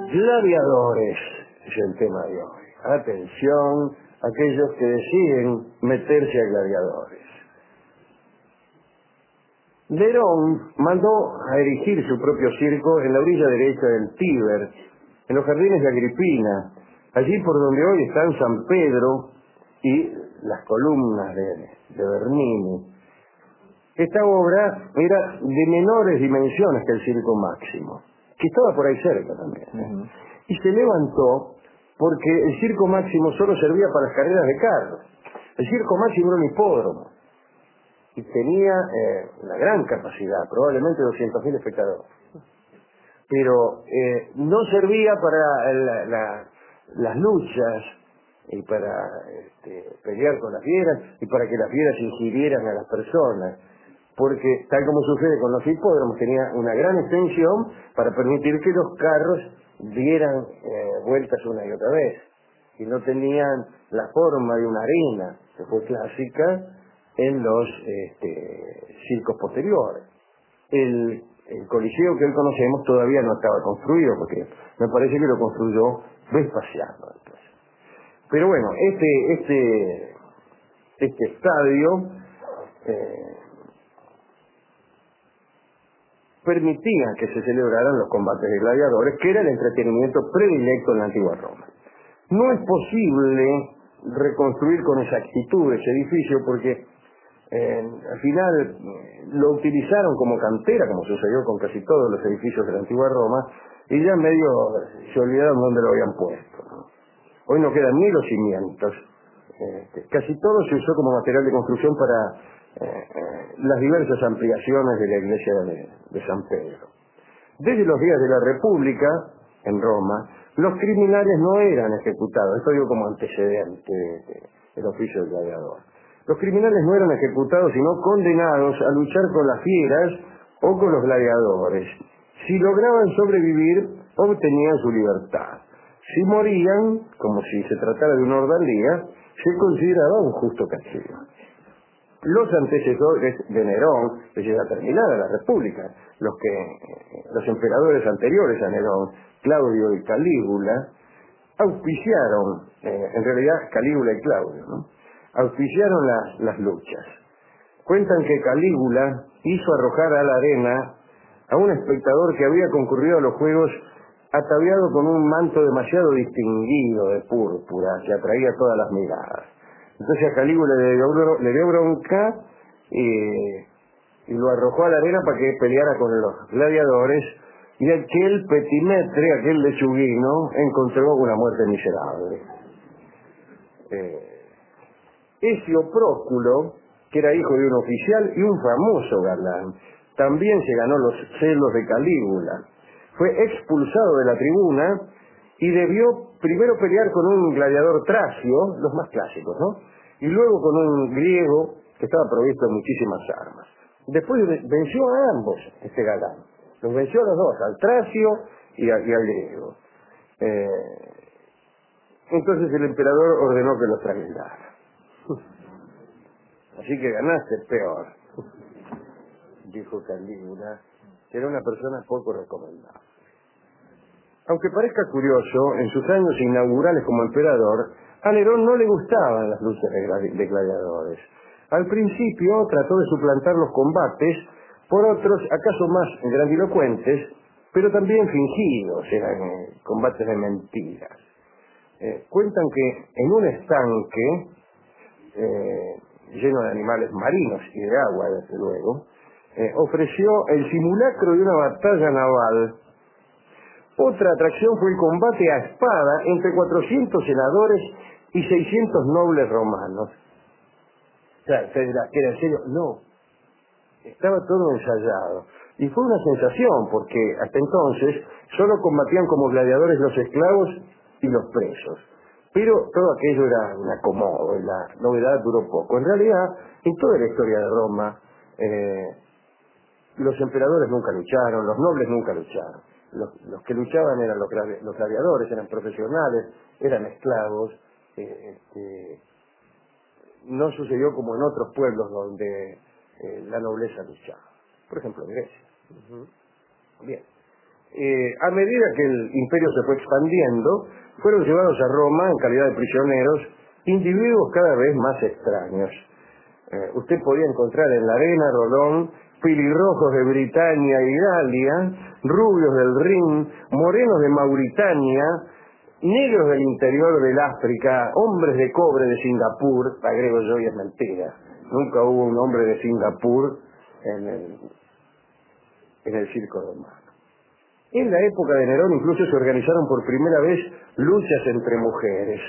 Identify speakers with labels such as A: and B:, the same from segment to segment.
A: Gladiadores es el tema de hoy. Atención, aquellos que deciden meterse a gladiadores. Nerón mandó a erigir su propio circo en la orilla derecha del Tíber, en los jardines de Agripina, allí por donde hoy están San Pedro y las columnas de Bernini. Esta obra era de menores dimensiones que el Circo Máximo, que estaba por ahí cerca también. Y se levantó porque el Circo Máximo solo servía para las carreras de carros. El Circo Máximo era un hipódromo y tenía una gran capacidad, probablemente 200.000 espectadores. Pero no servía para las luchas y para pelear con las fieras y para que las fieras ingirieran a las personas, porque tal como sucede con los hipódromos, tenía una gran extensión para permitir que los carros dieran vueltas una y otra vez, y no tenían la forma de una arena, que fue clásica en los circos posteriores. El Coliseo que hoy conocemos todavía no estaba construido, porque me parece que lo construyó Vespasiano. Pero bueno, este estadio permitía que se celebraran los combates de gladiadores, que era el entretenimiento predilecto en la antigua Roma. No es posible reconstruir con exactitud ese edificio porque al final lo utilizaron como cantera, como sucedió con casi todos los edificios de la antigua Roma, y ya medio se olvidaron dónde lo habían puesto, ¿no? Hoy no quedan ni los cimientos. Casi todo se usó como material de construcción para las diversas ampliaciones de la iglesia de San Pedro. Desde los días de la República, en Roma, los criminales no eran ejecutados. Esto digo como antecedente del oficio del gladiador. Los criminales no eran ejecutados, sino condenados a luchar con las fieras o con los gladiadores. Si lograban sobrevivir, obtenían su libertad. Si morían, como si se tratara de una ordalía, se consideraba un justo castigo. Los antecesores de Nerón, es decir, la terminada la República, los emperadores anteriores a Nerón, Claudio y Calígula, auspiciaron, en realidad Calígula y Claudio, ¿no? Auspiciaron las luchas. Cuentan que Calígula hizo arrojar a la arena a un espectador que había concurrido a los Juegos ataviado con un manto demasiado distinguido de púrpura que atraía todas las miradas. Entonces a Calígula le dio bronca y lo arrojó a la arena para que peleara con los gladiadores, y aquel petimetre, aquel lechuguino, encontró una muerte miserable. Escio Próculo, que era hijo de un oficial y un famoso galán, también se ganó los celos de Calígula. Fue expulsado de la tribuna y debió primero pelear con un gladiador tracio, los más clásicos, ¿no? Y luego con un griego que estaba provisto de muchísimas armas. Después venció a ambos, este galán. Los venció a los dos, al tracio y al griego. Entonces el emperador ordenó que los trasladara. Así que ganaste peor, dijo Calígula, que era una persona poco recomendable. Aunque parezca curioso, en sus años inaugurales como emperador, a Nerón no le gustaban las luchas de gladiadores. Al principio trató de suplantar los combates por otros, acaso más grandilocuentes, pero también fingidos, eran combates de mentiras. Cuentan que en un estanque lleno de animales marinos y de agua, desde luego, ofreció el simulacro de una batalla naval. Otra atracción fue el combate a espada entre 400 senadores y 600 nobles romanos. Claro, usted dirá, ¿era en serio? No, estaba todo ensayado. Y fue una sensación, porque hasta entonces solo combatían como gladiadores los esclavos y los presos. Pero todo aquello era un acomodo, y la novedad duró poco. En realidad, en toda la historia de Roma, los emperadores nunca lucharon, los nobles nunca lucharon. Los que luchaban eran los gladiadores, eran profesionales, eran esclavos. No sucedió como en otros pueblos donde la nobleza luchaba. Por ejemplo, en Grecia. Bien. A medida que el imperio se fue expandiendo, fueron llevados a Roma en calidad de prisioneros individuos cada vez más extraños. Usted podía encontrar en la arena, Rolón, pelirrojos de Britania y Galia, rubios del Rin, morenos de Mauritania, negros del interior del África, hombres de cobre de Singapur. Agrego yo, y es mentira. Nunca hubo un hombre de Singapur en el circo romano. En la época de Nerón incluso se organizaron por primera vez luchas entre mujeres.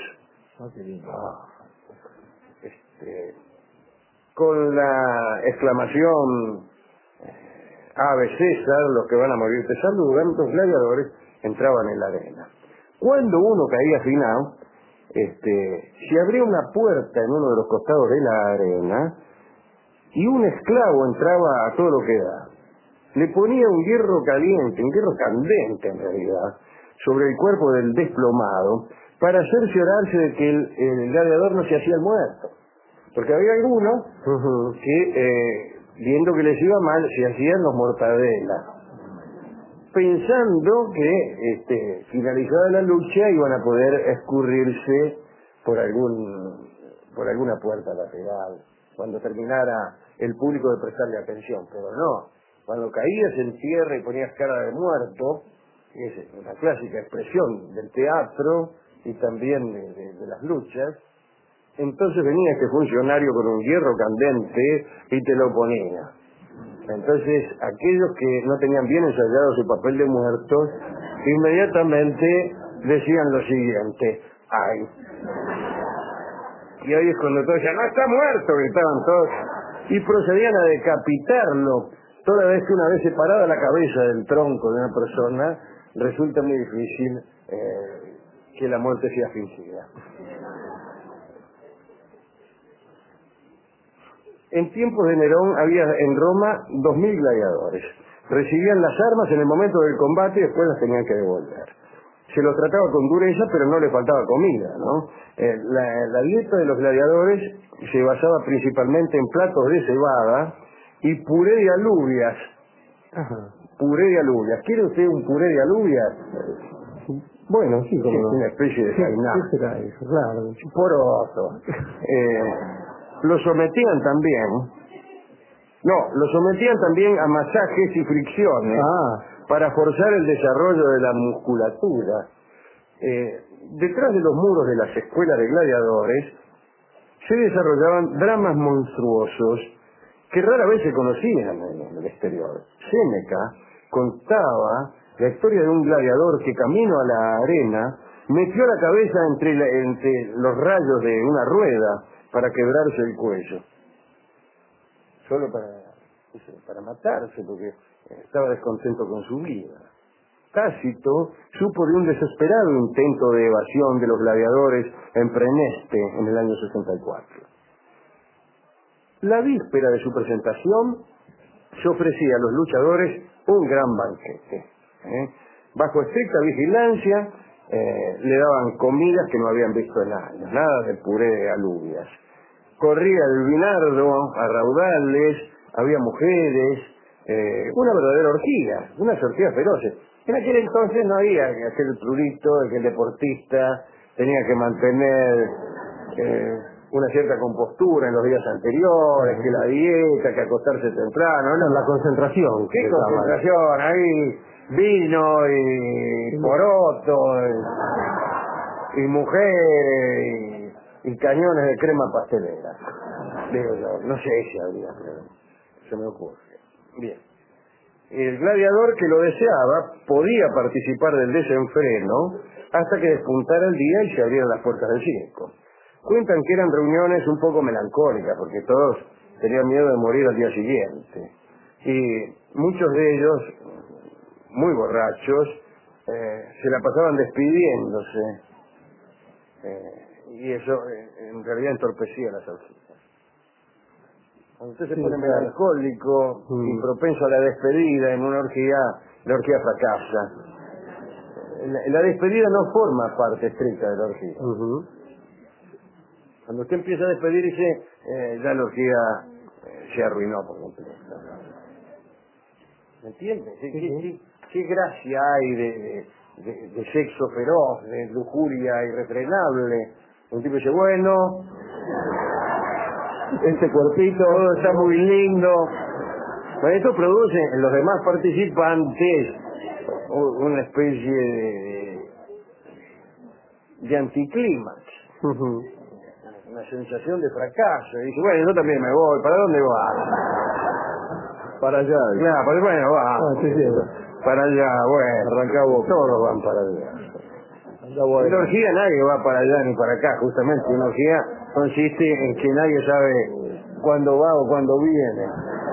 A: Con la exclamación Ave César, los que van a morir te saludan, los gladiadores entraban en la arena. Cuando uno caía finado, se abría una puerta en uno de los costados de la arena y un esclavo entraba a todo lo que da. Le ponía un hierro caliente, un hierro candente en realidad, sobre el cuerpo del desplomado para cerciorarse de que el gladiador no se hacía el muerto. Porque había algunos que, viendo que les iba mal, se hacían los mortadelas, pensando que finalizada la lucha iban a poder escurrirse por alguna puerta lateral cuando terminara el público de prestarle atención. Pero no, cuando caías en tierra y ponías cara de muerto, es una clásica expresión del teatro y también de las luchas, entonces venía este funcionario con un hierro candente y te lo ponía. Entonces aquellos que no tenían bien ensayado su papel de muertos, inmediatamente decían lo siguiente: ¡ay! Y ahí es cuando todos decían: ¡no está muerto!, gritaban todos, y procedían a decapitarlo. Toda vez que una vez separada la cabeza del tronco de una persona, resulta muy difícil que la muerte sea fingida. En tiempos de Nerón había en Roma 2.000 gladiadores. Recibían las armas en el momento del combate y después las tenían que devolver. Se los trataba con dureza, pero no les faltaba comida, ¿no? La dieta de los gladiadores se basaba principalmente en platos de cebada y puré de alubias. Puré de alubias. ¿Quiere usted un puré de alubias?
B: Bueno, sí, como
A: es una especie de
B: jainá. ¿Qué será eso? Claro.
A: Poroto. Lo sometían también a masajes y fricciones para forzar el desarrollo de la musculatura. Detrás de los muros de las escuelas de gladiadores se desarrollaban dramas monstruosos que rara vez se conocían en el exterior. Séneca contaba la historia de un gladiador que camino a la arena metió la cabeza entre los rayos de una rueda para quebrarse el cuello. Solo para matarse, porque estaba descontento con su vida. Tácito supo de un desesperado intento de evasión de los gladiadores en Preneste en el año 64. La víspera de su presentación se ofrecía a los luchadores un gran banquete. Bajo estricta vigilancia le daban comidas que no habían visto en años, nada de puré de alubias. Corría el vinardo a raudales, había mujeres, una verdadera orgía, unas orgías feroces. En aquel entonces no había que hacer el prurito de que el deportista tenía que mantener una cierta compostura en los días anteriores, que la dieta, que acostarse temprano, ¿no?
B: La concentración.
A: ¿Qué concentración? Ahí vino y poroto y mujeres y cañones de crema pastelera. Digo yo, no sé si habría, pero se me ocurre. Bien. El gladiador que lo deseaba podía participar del desenfreno hasta que despuntara el día y se abrieran las puertas del circo. Cuentan que eran reuniones un poco melancólicas, porque todos tenían miedo de morir al día siguiente. Y muchos de ellos, muy borrachos, se la pasaban despidiéndose. Y eso en realidad entorpecía las orgías. Cuando usted se pone melancólico y propenso a la despedida en una orgía, la orgía fracasa. La despedida no forma parte estricta de la orgía. Cuando usted empieza a despedirse, ya la orgía se arruinó por completo. ¿Me entiende? Sí. qué gracia hay de sexo feroz, de lujuria irrefrenable. Un tipo dice, bueno,
B: Este cuerpito.
A: todo está muy lindo. Pero esto produce en los demás participantes una especie de anticlímax,
B: Ujú.
A: una sensación de fracaso. Y dice, bueno, yo también me voy, ¿para dónde vas?
B: Para allá.
A: Claro, pues bueno, va.
B: Sí, sí.
A: Para allá, bueno.
B: Arranca vos.
A: Todos van para allá.
B: Anda vos.
A: En la orgía nadie va para allá ni para acá, justamente. Una orgía consiste en que nadie sabe cuándo va o cuándo viene.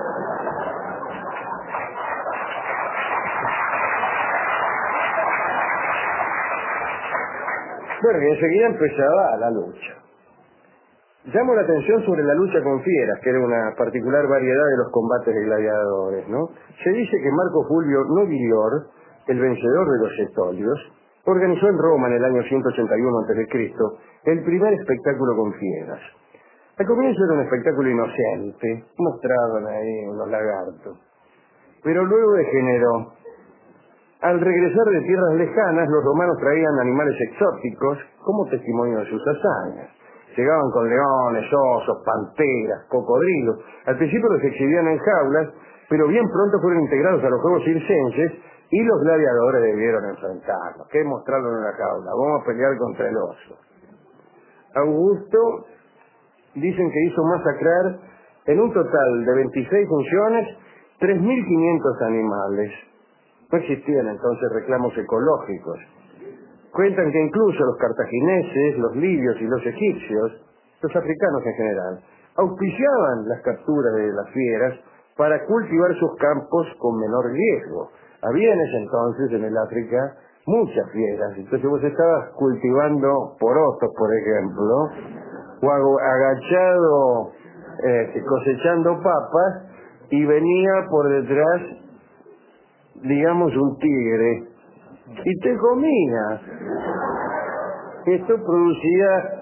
A: Bueno, y enseguida empezaba la lucha. Llamo la atención sobre la lucha con fieras, que era una particular variedad de los combates de gladiadores, ¿no? Se dice que Marco Fulvio Nobilior, el vencedor de los Etolios, organizó en Roma en el año 181 a.C. el primer espectáculo con fieras. Al comienzo era un espectáculo inocente, mostraban ahí unos lagartos. Pero luego degeneró. Al regresar de tierras lejanas, los romanos traían animales exóticos como testimonio de sus hazañas. Llegaban con leones, osos, panteras, cocodrilos. Al principio los exhibían en jaulas, pero bien pronto fueron integrados a los juegos circenses y los gladiadores debieron enfrentarlos. ¿Qué mostrarlo en una jaula? Vamos a pelear contra el oso. Augusto dicen que hizo masacrar en un total de 26 funciones 3.500 animales. No existían entonces reclamos ecológicos. Cuentan que incluso los cartagineses, los libios y los egipcios, los africanos en general, auspiciaban las capturas de las fieras para cultivar sus campos con menor riesgo. Había en ese entonces en el África muchas fieras. Entonces vos estabas cultivando porotos, por ejemplo, o agachado cosechando papas, y venía por detrás, digamos, un tigre y te comía. Esto producía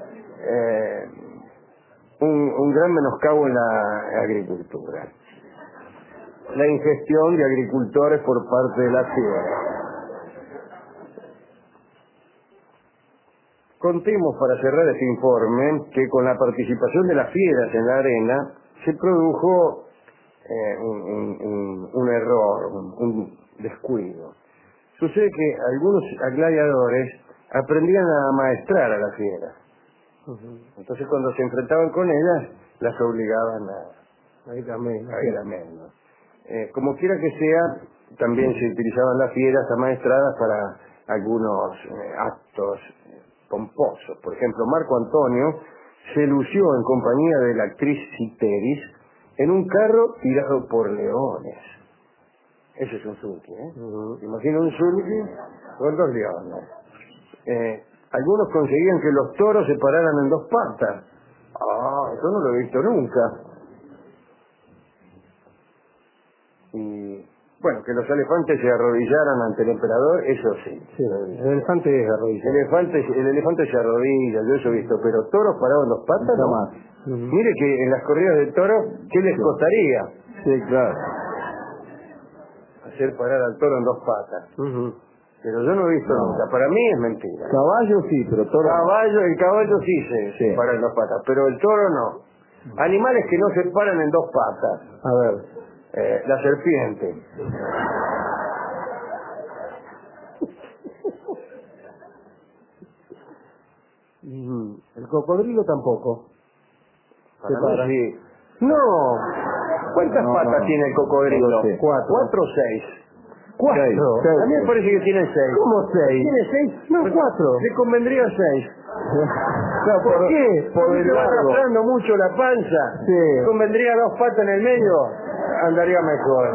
A: un gran menoscabo en la agricultura. La ingestión de agricultores por parte de la tierra. Contemos para cerrar este informe que con la participación de las fieras en la arena se produjo un error, un descuido. Sucede que algunos gladiadores aprendían a amaestrar a las fieras. Entonces cuando se enfrentaban con ellas, las obligaban a ir a menos. Como quiera que sea, también se utilizaban las fieras amaestradas para algunos actos pomposos. Por ejemplo, Marco Antonio se lució en compañía de la actriz Citeris en un carro tirado por leones. Ese es un sulky, ¿eh? Imagina un sulky con 2 leones. Algunos conseguían que los toros se pararan en 2 patas. Eso no lo he visto nunca. Y bueno, que los elefantes se arrodillaran ante el emperador, eso sí.
B: Sí, el elefante es arrodillado.
A: El elefante se arrodilla, yo eso he visto, pero toros parados en 2 patas, no.
B: Jamás.
A: Mire que en las corridas de toros, ¿qué les costaría?
B: Sí, claro.
A: Hacer parar al toro en 2 patas. Pero yo no he visto nunca. Para mí es mentira.
B: Caballo sí, pero toro.
A: El caballo sí se para en 2 patas, pero el toro no. Animales que no se paran en 2 patas.
B: A ver.
A: La serpiente.
B: El cocodrilo tampoco.
A: Para mí sí. No. ¿Cuántas patas tiene el cocodrilo?
B: No sé. 4.
A: 4 o 6.
B: 4.
A: A mí me parece que tiene 6.
B: ¿Cómo 6?
A: ¿Tiene 6?
B: No, 4.
A: Le convendría 6.
B: No,
A: ¿Por qué? Porque se va arrastrando mucho la panza.
B: Sí.
A: ¿Le convendría 2 patas en el medio? Andaría mejor.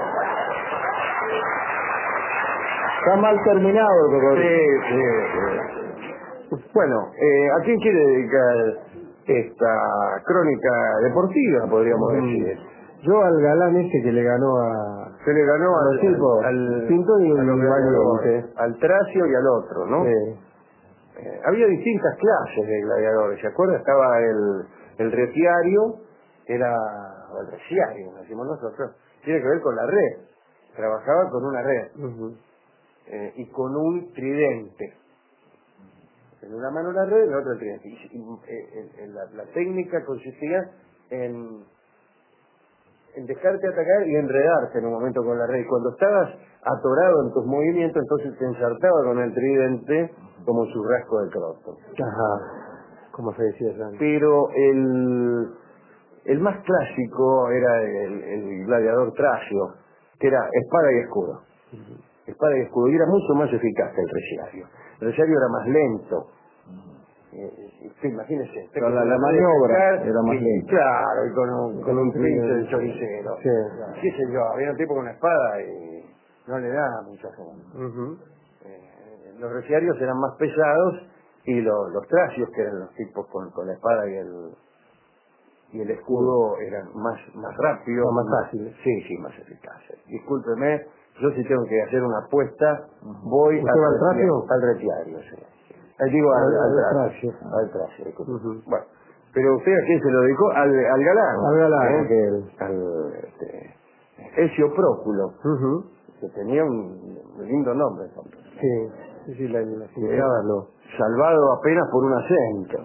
B: Está mal terminado el cocodrilo.
A: Sí. Bueno, ¿a quién quiere dedicar esta crónica deportiva, podríamos decir?
B: Yo al galán ese que le ganó a...
A: Se le ganó
B: al tipo,
A: al
B: pintor y
A: a los gladiadores,
B: valiente.
A: al Tracio y al otro, ¿no?
B: Sí.
A: Había distintas clases de gladiadores, ¿se acuerda? Estaba el retiario, o el reciario, decimos nosotros, tiene que ver con la red. trabajaba con una red y con un tridente. En una mano la red, en la otra el tridente. La técnica consistía en dejarte atacar y enredarte en un momento con la red. Cuando estabas atorado en tus movimientos, entonces te ensartaba con el tridente como un churrasco de croto.
B: Ajá, como se decía antes.
A: Pero el más clásico era el gladiador tracio, que era espada y escudo. Espada y escudo, y era mucho más eficaz que el resiario. El resiario era más lento. Imagínese.
B: Pero la maniobra era más lenta.
A: Claro, y con un pinche de choricero.
B: Sí.
A: Qué sé yo, había un tipo con una espada y no le daba mucha forma. Los resiarios eran más pesados y los tracios, que eran los tipos con la espada y el escudo, eran más rápidos.
B: No, más fáciles.
A: Sí, más eficaces. Discúlpeme, yo si tengo que hacer una apuesta, voy al retiario, sí. Digo al tracio. Bueno, pero usted a quién se lo dedicó, al galán.
B: Al galán,
A: al Ezio Próculo, que tenía un lindo nombre.
B: Sí, la significaba
A: salvado apenas por un acento.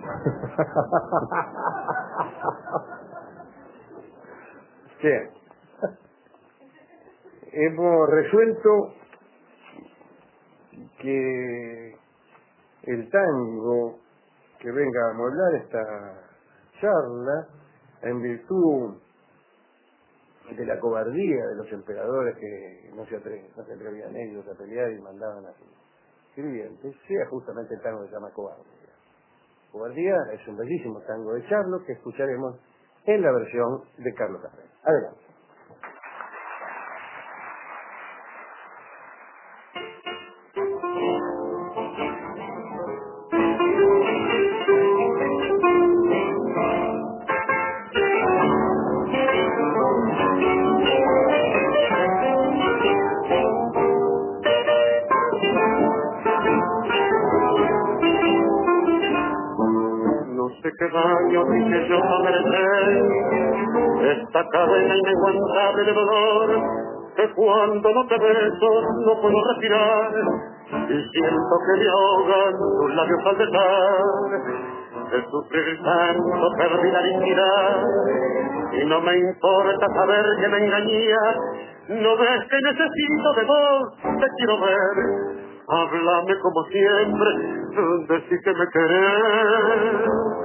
A: Bien. Hemos resuelto que el tango que venga a amueblar esta charla, en virtud de la cobardía de los emperadores que no se atrevían ellos a pelear y mandaban a sus sirvientes, sea justamente el tango que se llama Cobardía. Cobardía es un bellísimo tango de Charlo que escucharemos en la versión de Carlos Carrera. Adelante.
C: No sé qué daño hice yo a merecer esta cadena inaguantable de dolor, que cuando no te beso no puedo respirar y siento que me ahogan tus labios al besar. De sufrir tanto perdí la dignidad y no me importa saber que me engañas. No ves que necesito de vos, te quiero ver. Háblame como siempre, decí que me querés.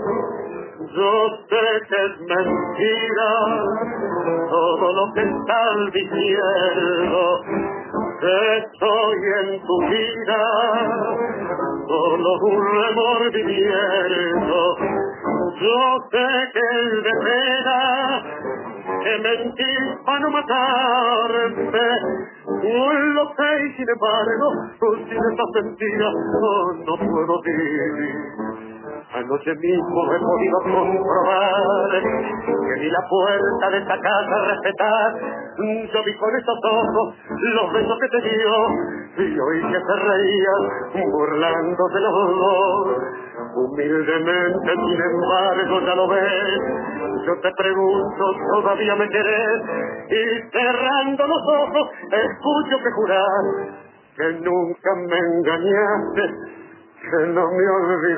C: Yo sé que es mentira todo lo que estás diciendo, que estoy en tu vida solo un remordimiento. Yo sé que es de pena que mentís para no matarme, lo sé y sin embargo, sin esta mentira no puedo vivir. Anoche mismo he podido comprobar que ni la puerta de esta casa respetar. Yo vi con estos ojos los besos que te dio y oí que se reían burlándose los dos. Humildemente, sin embargo, ya lo ves. Yo te pregunto, ¿todavía me querés? Y cerrando los ojos, escucho que jurás que nunca me engañaste, que no me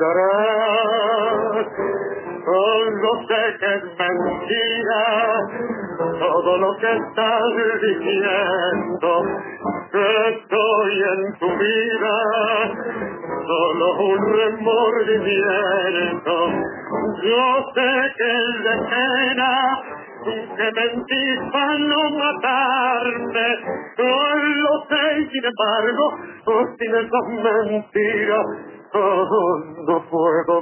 C: olvidarás. Solo sé que es mentira todo lo que estás diciendo, que estoy en tu vida solo un remordimiento. Yo sé que es de pena que mentís para no matarme, lo sé y sin embargo, sin esas mentiras no puedo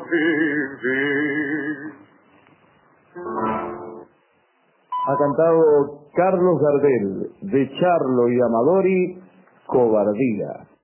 C: vivir.
B: Ha cantado Carlos Gardel, de Charlo y Amadori, Cobardía.